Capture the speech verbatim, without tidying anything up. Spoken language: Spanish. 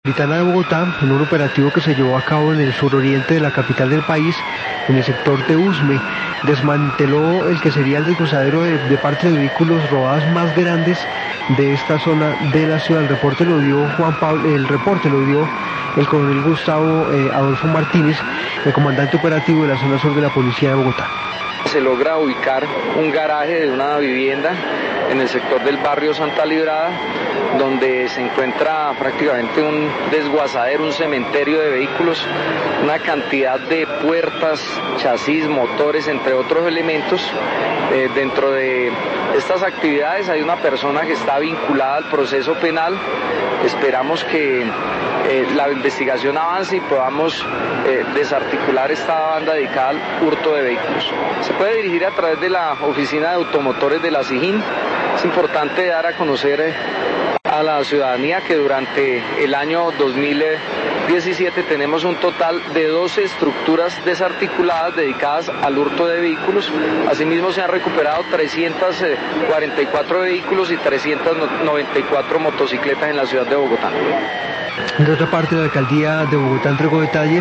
Metropolitana de Bogotá, en un operativo que se llevó a cabo en el suroriente de la capital del país, en el sector de Usme, desmanteló el que sería el desguazadero de, de partes de vehículos robados más grandes de esta zona de la ciudad. El reporte lo dio Juan Pablo, el reporte lo dio el coronel Gustavo eh, Adolfo Martínez, el comandante operativo de la zona sur de la policía de Bogotá. Se logra ubicar un garaje de una vivienda en el sector del barrio Santa Librada, donde se encuentra prácticamente un desguazadero, un cementerio de vehículos, una cantidad de puertas, chasis, motores, entre otros elementos. Eh, dentro de estas actividades hay una persona que está vinculada al proceso penal. Esperamos que eh, la investigación avance y podamos eh, desarticular esta banda dedicada al hurto de vehículos. Se puede dirigir a través de la oficina de automotores de la SIJIN. Es importante dar a conocer eh, a la ciudadanía que durante el año dos mil diecisiete tenemos un total de doce estructuras desarticuladas dedicadas al hurto de vehículos. Asimismo se han recuperado trescientos cuarenta y cuatro vehículos y trescientas noventa y cuatro motocicletas en la ciudad de Bogotá. De otra parte, la alcaldía de Bogotá entregó detalles